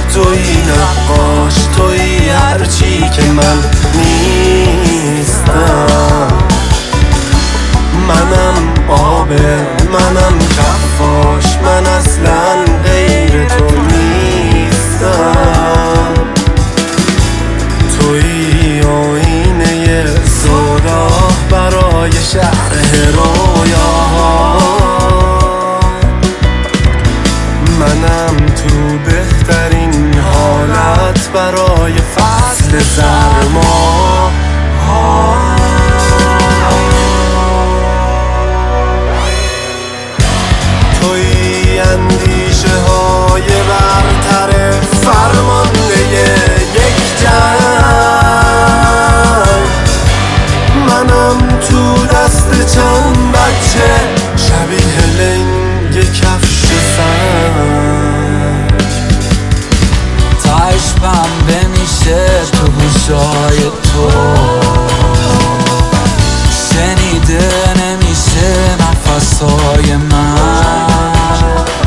تویی نقاش، تویی هرچی که من نیستم. منم آبه، منم کفاش، من اصلا غیر تو نیستم. تویی آینه سودا برای شرح رویاها. منم تو بهترین حالت برای فصل سرما. تویی اندیشه های برتر فرمانده یک جنگ. منم تو دست چند بچه شبیه لنگ کفش سنگ. تاش پنبه میشه تو گوشای تو، شنیده نمیشه نفسای من.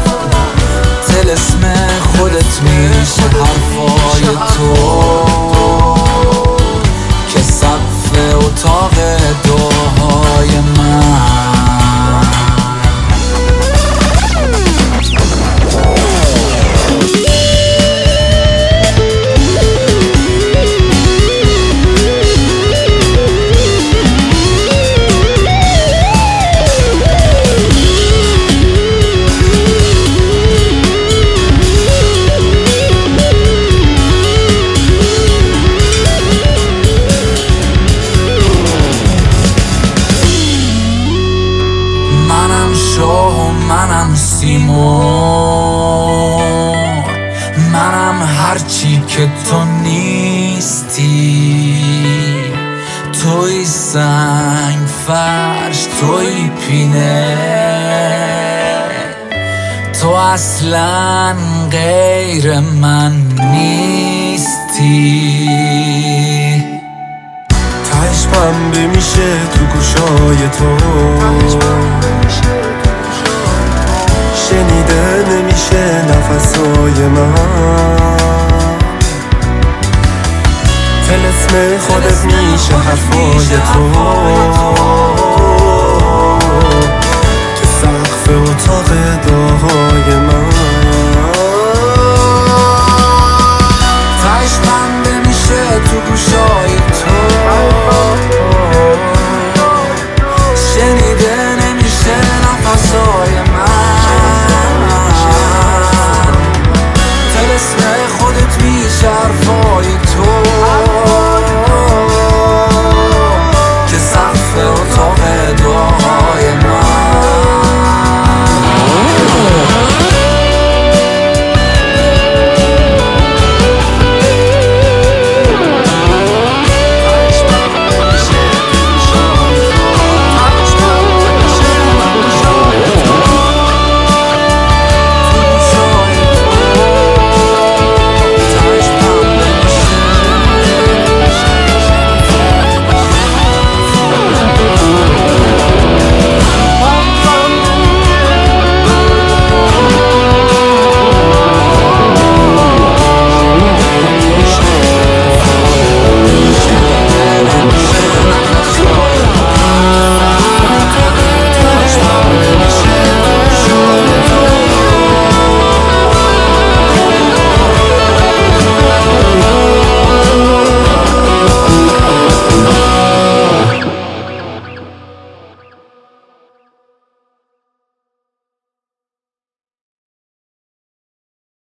طلسم خودت میشه حرفای تو که سقف اتاق دعاهای من. منم سیمون، منم هرچی که تو نیستی. توی سنگ فرش، توی پینه، تو اصلا غیر من نیستی. تهش پنبه میشه تو گوشای تو، شنیده نمیشه نفسای من. طلسم خودت میشه حرفای تو